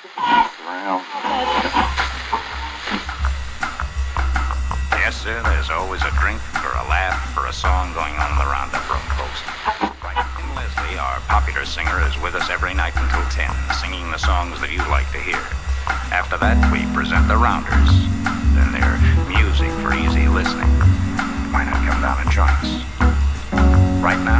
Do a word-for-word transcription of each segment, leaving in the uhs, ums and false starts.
Yes, sir, there's always a drink or a laugh or a song going on in the Roundup Road, folks. Right, and Leslie, our popular singer, is with us every night until ten, singing the songs that you'd like to hear. After that, we present the Rounders. Then they're music for easy listening. Why not come down and join us? Right now.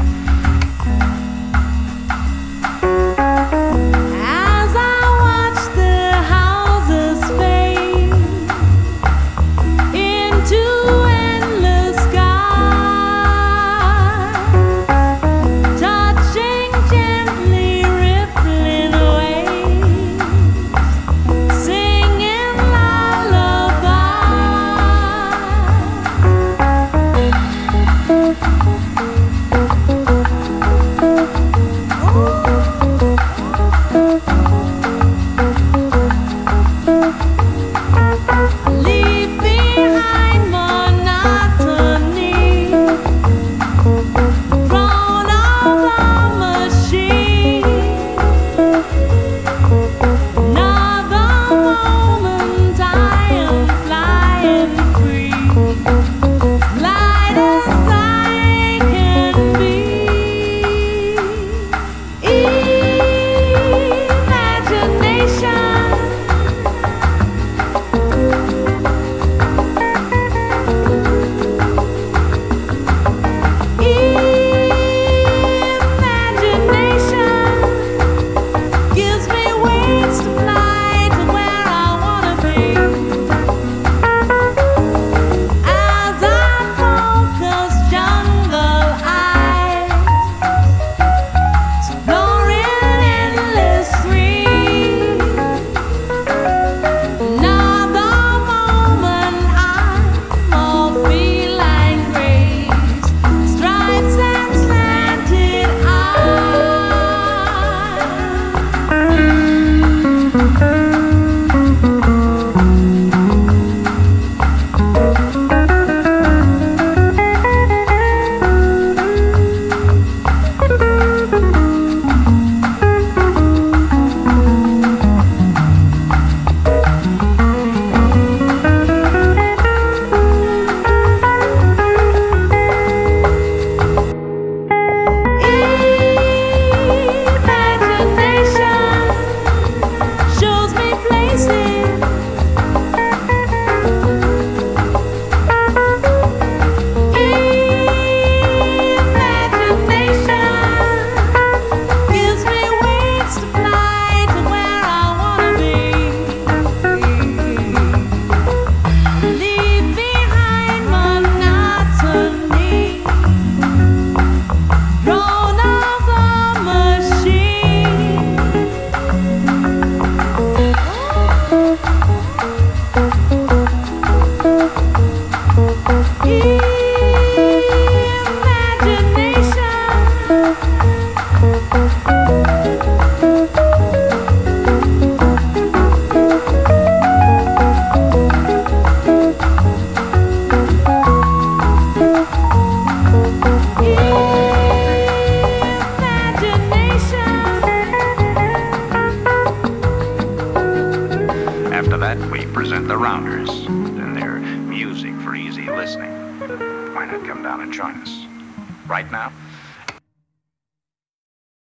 We present the Rounders, and their music for easy listening. Why not come down and join us? Right now?